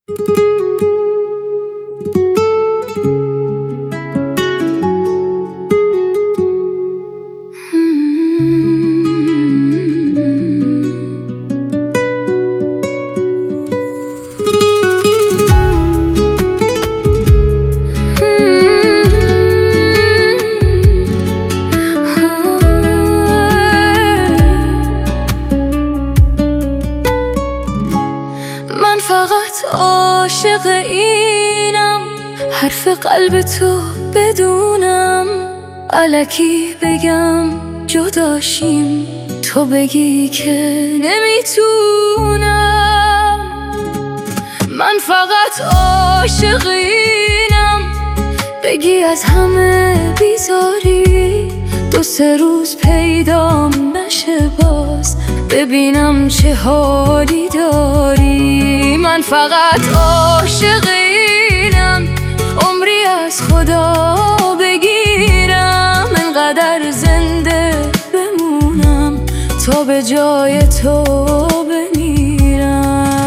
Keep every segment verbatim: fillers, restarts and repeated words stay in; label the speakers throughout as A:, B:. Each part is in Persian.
A: من فقط عاشق اینم، حرف قلب تو بدونم، الکی بگم جداشیم، تو بگی که نمیتونم. من فقط عاشق اینم، بگی از همه بیزاری، دو سه روز پیدام نشه باز، ببینم چه حالی داری. من فقط عاشق اینم، عمری از خدا بگیرم، انقدر زنده بمونم تا به جای تو بمیرم.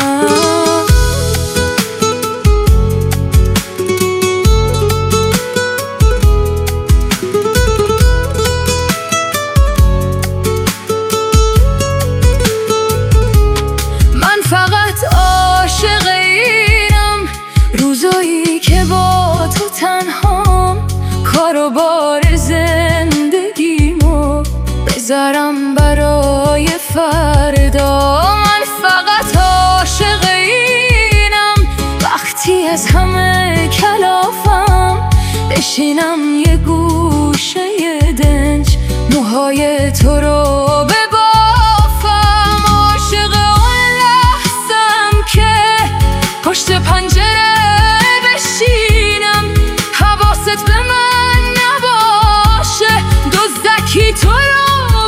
A: فقط عاشق اینم، روزایی که با تو تنهام، کار و بار زندگیمو بذارم برای فردا. من فقط عاشق اینم، وقتی از همه کلافم، بشینم یه گوشه دنج، موهای تو رو پشت پنجره بشینم، حواست به من نباشه، دزدکی تو رو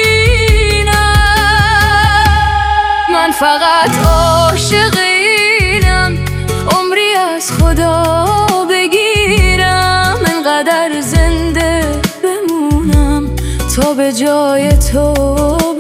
A: ببینم. من فقط عاشق اینم، عمری از خدا بگیرم، انقدر زنده بمونم تا به جای تو